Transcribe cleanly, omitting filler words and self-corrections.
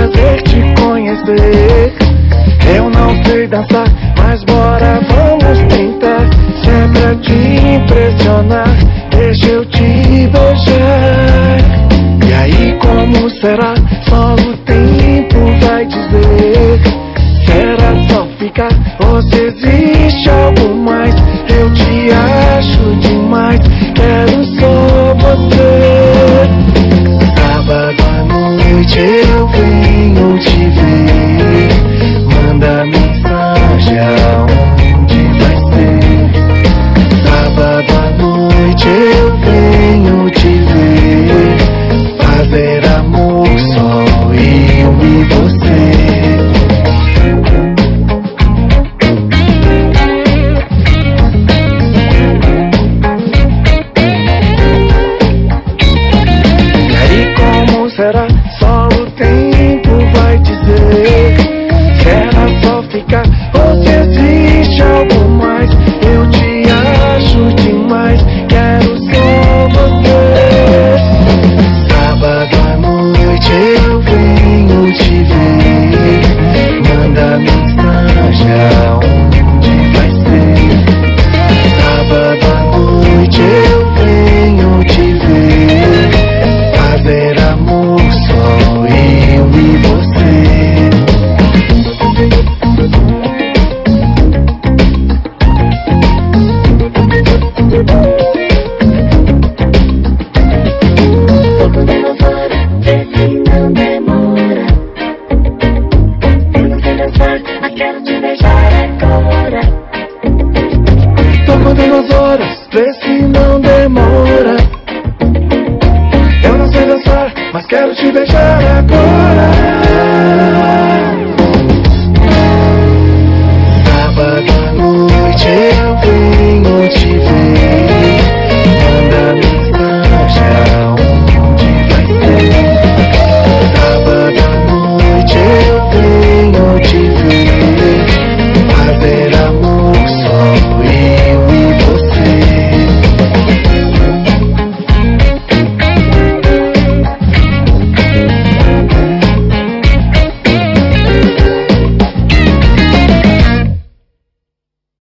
prazer te conhecer. Eu não sei dançar, mas bora, vamos tentar. Se é pra te impressionar, deixa eu te beijar. E aí como será? Só o tempo vai dizer. Será só ficar ou se existe algo mais? Eu te acho demais, quero só você. Sábado à noite eu venho te ver. Manda mensagem aonde vai ser. Sábado à noite eu venho te ver. Fazer amor só eu e você. Será? Só o tempo vai dizer. Será só ficar ou se existe algo mais? Eu te acho demais, quero só você. Sábado à noite eu venho te ver. Manda mensagem aonde vai ser. Sábado à noite eu venho te ver. Fazer amor só eu e você. Pouco menos hora, vê se não demora. Eu não sei dançar, mas quero te beijar agora. Tô contando as horas, vê se não demora. Eu não sei dançar, mas quero te beijar agora.